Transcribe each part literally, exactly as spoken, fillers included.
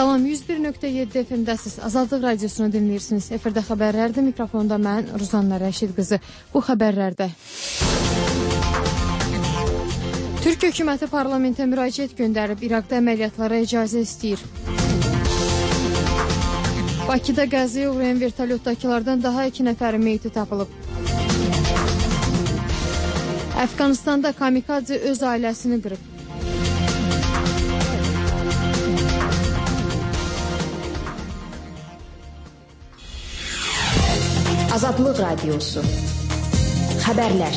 Salam, yüz bir nöqtə yeddi F M-dəsiz. Azadlıq radiosunu dinləyirsiniz. Efirdə xəbərlərdir. Mikrofonda mən Ruzanna Rəşid qızı. Bu xəbərlərdə Türk hökuməti parlamentə müraciət göndərib, İraqda əməliyyatlara icazə istəyir. Bakıda qəzaya uğrayan vertolyotdakılardan daha iki nəfərin meyti tapılıb. Əfqanistanda kamikadze öz ailəsini qırıb. Azadlıq Radiosu. Xəbərlər.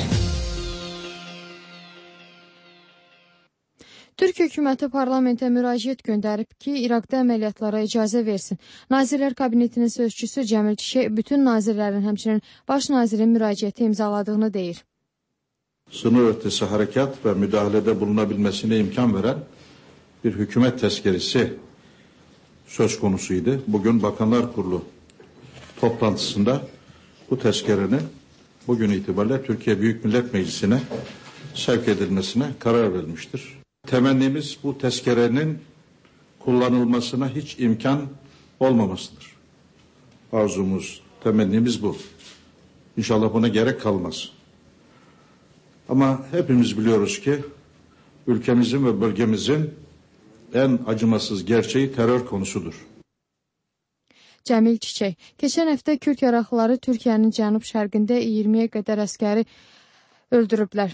Türk hökuməti parlamentə müraciət göndərib ki, İraqda əməliyyatlara icazə versin. Nazirlər Kabinetinin sözçüsü Cəmil Çişək bütün nazirlərin, həmçinin baş nazirin müraciəti imzaladığını deyir. Sınır ötesi harekat ve müdahalede bulunabilmesine imkan veren bir hükümet tezkeresi söz konusuydu. Bugün Bakanlar Kurulu toplantısında bu tezkerenin bugün itibariyle Türkiye Büyük Millet Meclisi'ne sevk edilmesine karar verilmiştir. Temennimiz bu tezkerenin kullanılmasına hiç imkan olmamasıdır. Arzumuz, temennimiz bu. İnşallah buna gerek kalmaz. Ama hepimiz biliyoruz ki ülkemizin ve bölgemizin en acımasız gerçeği terör konusudur. Cəmil Çiçək, keçən həftə Kürd yaraqlıları Türkiyənin cənub-şərqində iyirmiyə qədər əskəri öldürüblər.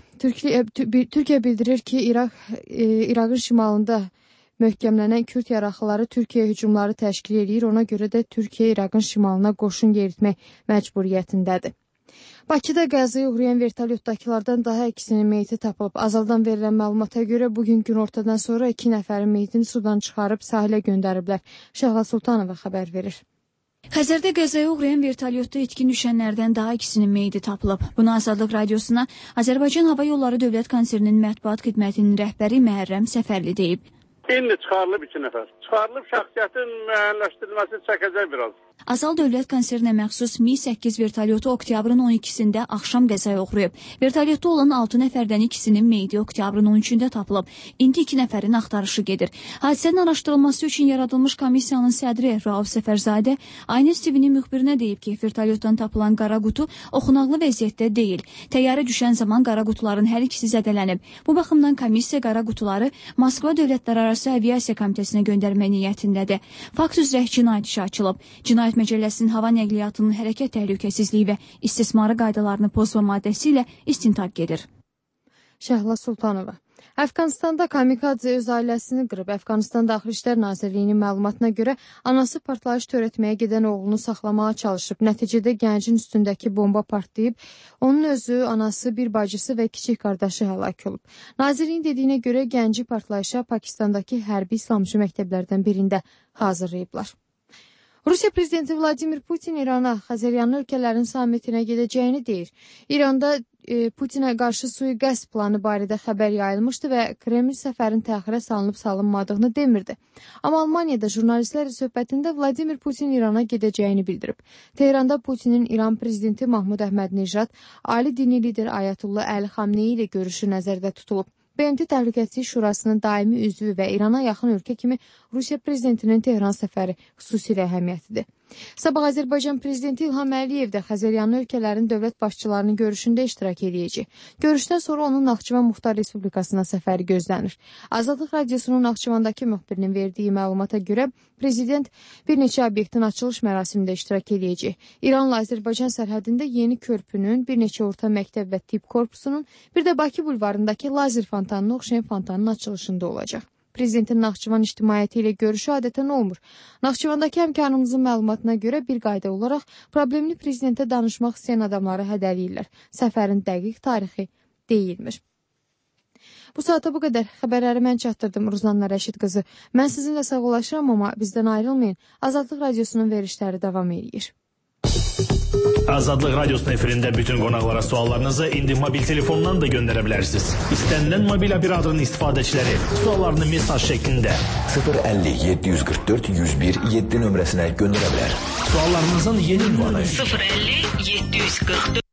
Türkiyə bildirir ki, İraq, e, İraqın şimalında möhkəmlənən Kürd yaraqlıları Türkiyə hücumları təşkil edir. Ona görə də Türkiyə İraqın şimalına qoşun yeritmək məcburiyyətindədir. Bakıda qəzaya uğrayan vertolyotdakılardan daha ikisinin meyti tapılıb. Azaldan verilən məlumata görə bugün günortadan sonra iki nəfərin meyitini sudan çıxarıb sahilə göndəriblər. Şəhla Sultanova xəbər verir. Xəzərdə qəzaya uğrayan vertolyotda itkin düşənlərdən daha ikisinin meyidi tapılıb. Bunu Azadlıq Radiosuna Azərbaycan Hava Yolları Dövlət Konserinin mətbuat xidmətinin rəhbəri Məhərrəm Səfərli deyib. İndi çıxarılıb iki nəfər. Çıxarılıb şəxsiyyətin müəyyənləşdirilməsi çəkəcək biraz. Azal Dövlət Konserinə məxsus Mi səkkiz vertolyotu oktyabrın on ikisində axşam qəzaya uğrayıb. Vertolyotda olan altı nəfərdən ikisinin meyidi oktyabrın on üçündə tapılıb. İndi iki nəfərin axtarışı gedir. Hadisənin araşdırılması üçün yaradılmış komissiyanın sədri Rauf Səfərzadə Aynəs T V-nin müxbirinə deyib ki, vertolyotdan tapılan qara qutu oxunaqlı vəziyyətdə deyil. Təyyarə düşən zaman qara qutuların hər ikisi zədələnib. Bu baxımdan komissiya qara qutuları Moskva Dövlətlərarası Aviasiya Komitəsinə göndərmə niyyətindədir. Fakt üzrə cinayət işi açılıb. Cinayət Məcəlləsinin hava nəqliyyatının hərəkət təhlükəsizliyi və istismarı qaydalarını pozma maddəsi ilə istintaq gedir. Şəhla Sultanova. Əfqanistanda kamikadze öz ailəsini qırıb. Əfqanistan Daxili İşlər Nazirliyinin məlumatına görə anası partlayış törətməyə gedən oğlunu saxlamağa çalışıb. Nəticədə gəncin üstündəki bomba partlayıb. Onun özü, anası, bir bacısı və kiçik qardaşı həlak olub. Nazirliyin dediyinə görə gənci partlayışa Pakistandakı hərbi İslamcı məktəblərdən birində hazırlayıblar. Rusiya prezidenti Vladimir Putin İrana, Xəzəryanlı ölkələrin samitinə gedəcəyini deyir. İranda e, Putinə qarşı sui-qəsd planı barədə xəbər yayılmışdı və Kreml səfərin təxirə salınıb salınmadığını demirdi. Amma Almaniyada jurnalistlərlə söhbətində Vladimir Putin İrana gedəcəyini bildirib. Tehranda Putinin İran prezidenti Mahmud Əhməd-Necad, ali dini lider Ayətullah Əli Xamneyi ilə görüşü nəzərdə tutulub. B M T Təhlükəsizlik Şurasının daimi üzvü və İrana yaxın ölkə kimi Rusiya prezidentinin Tehran səfəri xüsusilə əhəmiyyətlidir. Sabah Azərbaycan prezidenti İlham Əliyev də Xəzəryanlı ölkələrin dövlət başçılarının görüşündə iştirak edəcək. Görüşdən sonra onun Naxçıvan Muxtar Respublikasına səfəri gözlənir. Azadlıq Radiosunun Naxçıvandakı müxbirinin verdiyi məlumata görə prezident bir neçə obyektin açılış mərasimində iştirak edəcək. İranla Azərbaycan sərhədində yeni körpünün, bir neçə orta məktəb və tibb korpusunun, bir də Bakı bulvarındakı lazer fontanına oxşayan fontanın açılışında olacaq. Prezidentin Naxçıvan ictimaiyyəti ilə görüşü adətən olmur. Naxçıvandakı həmkarımızın məlumatına görə bir qayda olaraq problemli prezidentə danışmaq istəyən adamları hədələyirlər. Səfərin dəqiq tarixi deyilmir. Bu saata bu qədər. Xəbərləri mən çatdırdım, Ruzanna Rəşid qızı. Mən sizinlə sağollaşıram, amma bizdən ayrılmayın. Azadlıq Radiosunun verişləri davam edir. Azadlıq Radiosunun efirində bütün qonaqlara suallarınızı indi mobil telefondan da göndərə bilərsiniz. İstənilən mobil operatorun istifadəçiləri suallarını mesaj şəklində sıfır əlli yeddi yüz qırx dörd yüz bir yeddi nömrəsinə göndərə bilər. Suallarınızın yeni ünvanı sıfır əlli yeddi yüz qırx dörd